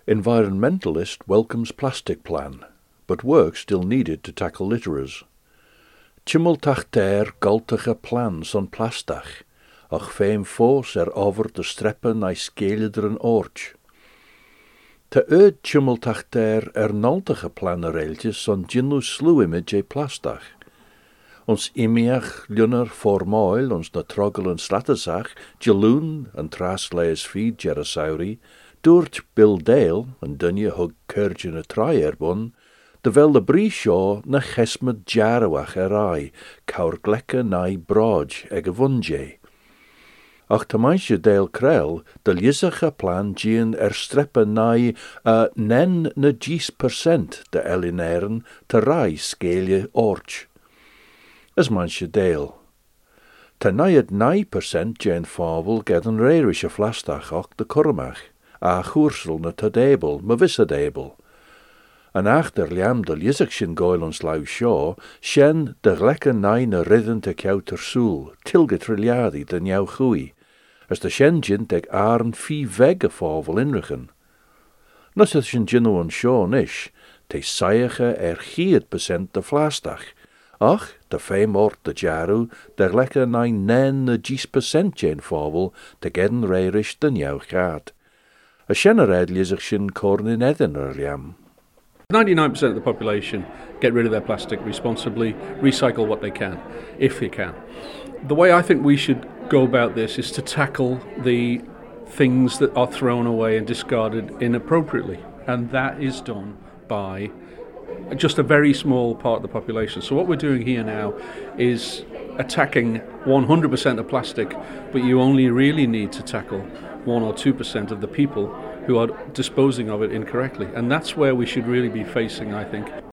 Environmentalist welcomes plastic plan, but work still needed to tackle litterers. Chimmeltach der galtige plan son plastach, ach feim fós over de streppen na skeelederen oortj. Te chimmeltach der naltige planereeltjes son ginnu sluimage plastach. Ons imiach lunner formoil ons na troggel en slattersach, geloon en trasleis feed Jerasauri, doort Bill Dale en dunje hug kurgen traierbon, terwijl de brishaw na chesmet jarawach erai, kaur glekke nai broj vunje. Ach te meisje Dale krel, de lisache plan gien streppe nai nen na 10% de elineren te rai skelje orch. As meisje Dale. Te naiet 9% gien favel get een reirische flastach och de kurmach, a choorsel na te debel, ma visse debel. En achter liam de lisakshin goil ons lau shaw, shen de glekke nai na ridden te kouter soel, tilge trilliadi de njau chui, as de shen gin tek aren 5 vegge favel inrichen. Nas as shen ginu on shaw nish, te saige 100% de flastach, ach, de feimort de jaru, de glekke nai nen na 10% jen favel, te gedden reirish de njau gaat. A shennered lisakshin corn in edin liam. 99% of the population get rid of their plastic responsibly, recycle what they can, if they can. The way I think we should go about this is to tackle the things that are thrown away and discarded inappropriately, and that is done by just a very small part of the population. So what we're doing here now is attacking 100% of plastic, but you only really need to tackle 1 or 2% of the people who are disposing of it incorrectly. And that's where we should really be facing, I think.